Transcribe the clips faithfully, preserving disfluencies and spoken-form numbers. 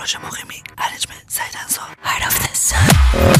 سروش مقیمی، ارنجمنت سعید انصار. Heart of the Sun.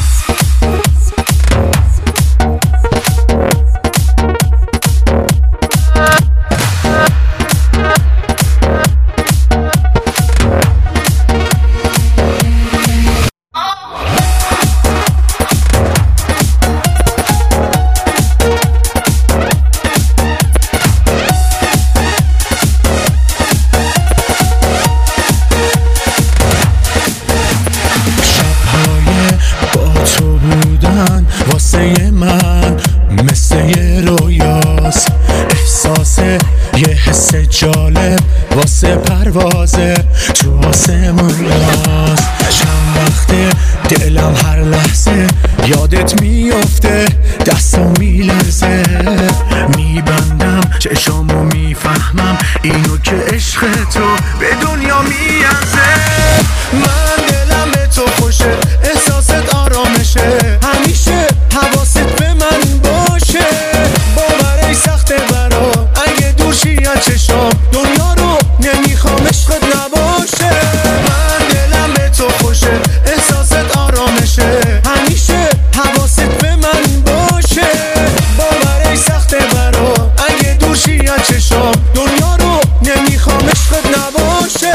واسه من مثل یه رویاست، احساس یه حس جالب واسه پروازه تو آسموناست. چند وقته دلم هر لحظه یادت میفته، دستم میلرزه، میبندم چشامو میفهمم اینو که عشق تو به دنیا میارزه. من دلم به تو خوشه، احساست آرامشه، همیشه حواست به من باشه. باورش سخته برا اگه دور شی از چشام، دنیا رو نمیخوام عشقت نباشه. من دلم به تو خوشه، احساست آرامشه، همیشه حواست به من باشه. باورش سخته برا اگه دور شی از چشام، دنیا رو نمیخوام عشقت نباشه.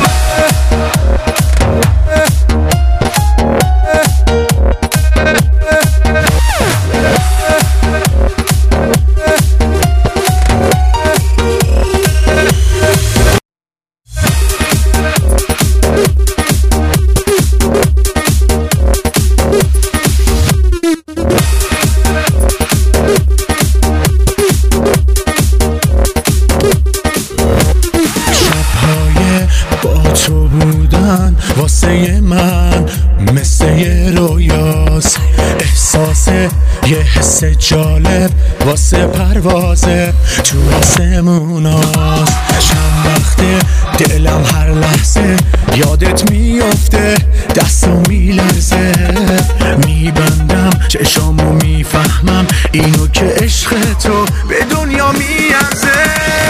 تو بودن واسه من مثل یه رویاست، احساس یه حس جالب واسه پروازه تو آسموناست. چند وقته دلم هر لحظه یادت میفته، دستم میلرزه، میبندم چشامو میفهمم اینو که عشق تو به دنیا میارزه.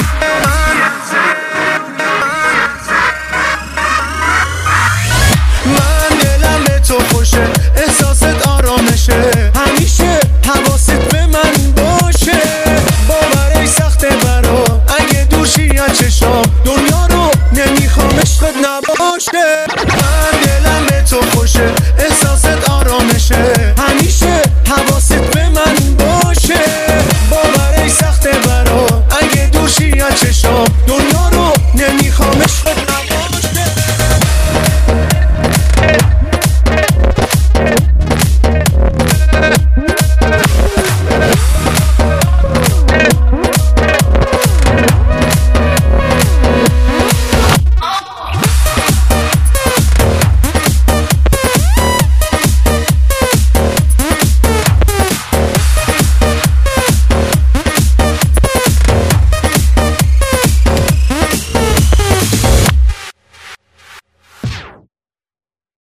تو خوشه، احساست آرامشه، همیشه حواست به من باشه. باورش سخته برا اگه دور شی از چشام، دنیا رو نمیخوام عشقت نباشه. من